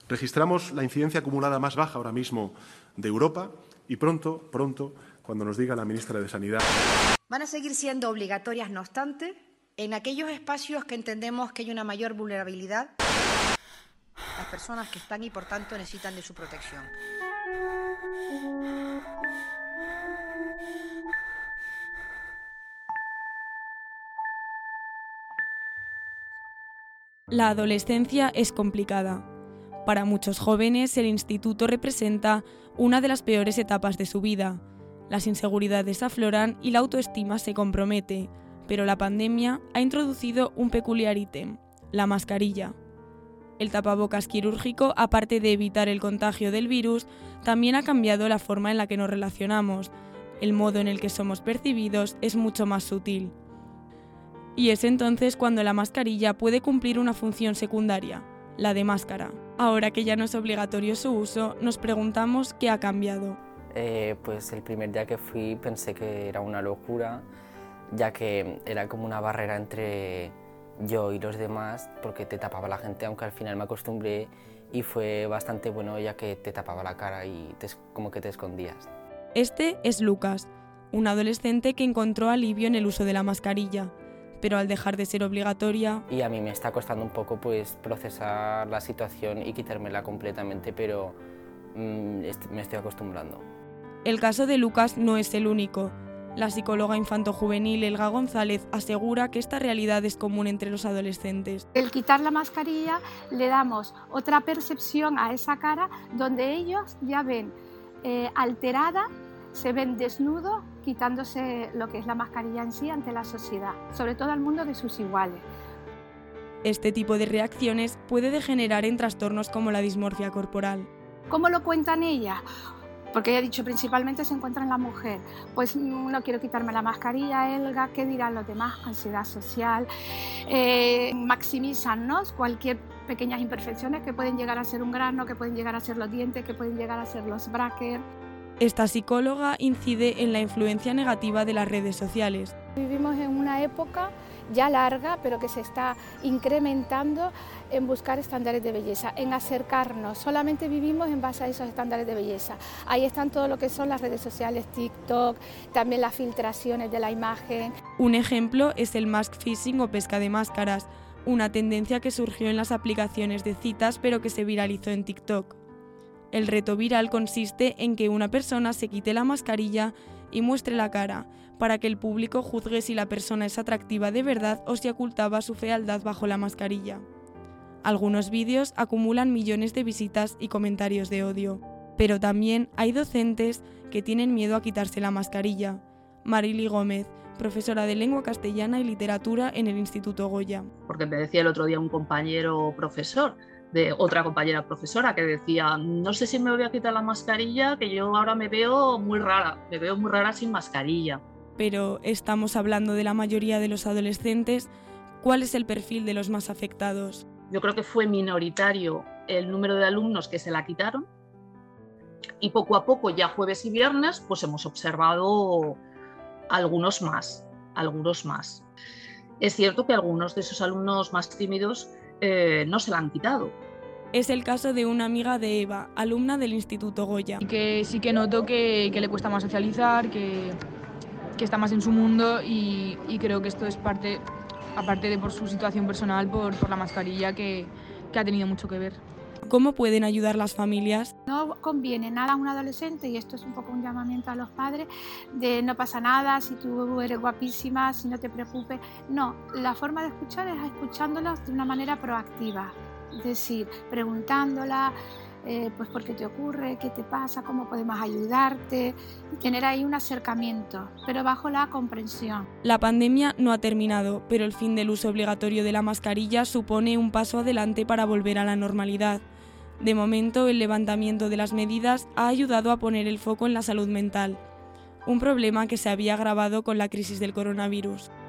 Registramos la incidencia acumulada más baja ahora mismo de Europa y pronto, cuando nos diga la ministra de Sanidad. Van a seguir siendo obligatorias, no obstante, en aquellos espacios que entendemos que hay una mayor vulnerabilidad, las personas que están y por tanto necesitan de su protección. La adolescencia es complicada. Para muchos jóvenes, el instituto representa una de las peores etapas de su vida. Las inseguridades afloran y la autoestima se compromete, pero la pandemia ha introducido un peculiar ítem, la mascarilla. El tapabocas quirúrgico, aparte de evitar el contagio del virus, también ha cambiado la forma en la que nos relacionamos. El modo en el que somos percibidos es mucho más sutil. Y es entonces cuando la mascarilla puede cumplir una función secundaria, la de máscara. Ahora que ya no es obligatorio su uso, nos preguntamos qué ha cambiado. Pues el primer día que fui pensé que era una locura, ya que era como una barrera entre yo y los demás, porque te tapaba la gente, aunque al final me acostumbré y fue bastante bueno, ya que te tapaba la cara y como que te escondías. Este es Lucas, un adolescente que encontró alivio en el uso de la mascarilla, pero al dejar de ser obligatoria... Y a mí me está costando un poco pues procesar la situación y quitármela completamente, pero me estoy acostumbrando. El caso de Lucas no es el único. La psicóloga infantojuvenil Elga González asegura que esta realidad es común entre los adolescentes. El quitar la mascarilla le damos otra percepción a esa cara donde ellos ya ven alterada, se ven desnudos, quitándose lo que es la mascarilla en sí ante la sociedad, sobre todo al mundo de sus iguales. Este tipo de reacciones puede degenerar en trastornos como la dismorfia corporal. ¿Cómo lo cuentan ellas? Porque ella ha dicho, principalmente se encuentra en la mujer. Pues no quiero quitarme la mascarilla, Elga, ¿qué dirán los demás? Ansiedad social, maximizan, ¿no?, cualquier pequeñas imperfecciones que pueden llegar a ser un grano, que pueden llegar a ser los dientes, que pueden llegar a ser los brackets. Esta psicóloga incide en la influencia negativa de las redes sociales. Vivimos en una época ya larga, pero que se está incrementando en buscar estándares de belleza, en acercarnos. Solamente vivimos en base a esos estándares de belleza. Ahí están todo lo que son las redes sociales, TikTok, también las filtraciones de la imagen. Un ejemplo es el mask fishing o pesca de máscaras, una tendencia que surgió en las aplicaciones de citas pero que se viralizó en TikTok. El reto viral consiste en que una persona se quite la mascarilla y muestre la cara, para que el público juzgue si la persona es atractiva de verdad o si ocultaba su fealdad bajo la mascarilla. Algunos vídeos acumulan millones de visitas y comentarios de odio, pero también hay docentes que tienen miedo a quitarse la mascarilla. Marily Gómez, profesora de Lengua Castellana y Literatura en el Instituto Goya. Porque me decía el otro día un compañero profesor, de otra compañera profesora, que decía, no sé si me voy a quitar la mascarilla, que yo ahora me veo muy rara sin mascarilla. Pero estamos hablando de la mayoría de los adolescentes. ¿Cuál es el perfil de los más afectados? Yo creo que fue minoritario el número de alumnos que se la quitaron y poco a poco, ya jueves y viernes, pues hemos observado algunos más. Es cierto que algunos de esos alumnos más tímidos no se la han quitado. Es el caso de una amiga de Eva, alumna del Instituto Goya. Y que sí que noto que le cuesta más socializar, que está más en su mundo y creo que esto es parte, aparte de por su situación personal, por la mascarilla que ha tenido mucho que ver. ¿Cómo pueden ayudar las familias? No conviene nada a un adolescente, y esto es un poco un llamamiento a los padres, de no pasa nada, si tú eres guapísima, si no te preocupes. No, la forma de escuchar es escuchándolos de una manera proactiva, es decir, preguntándola, pues por qué te ocurre, qué te pasa, cómo podemos ayudarte, y tener ahí un acercamiento, pero bajo la comprensión. La pandemia no ha terminado, pero el fin del uso obligatorio de la mascarilla supone un paso adelante para volver a la normalidad. De momento, el levantamiento de las medidas ha ayudado a poner el foco en la salud mental, un problema que se había agravado con la crisis del coronavirus.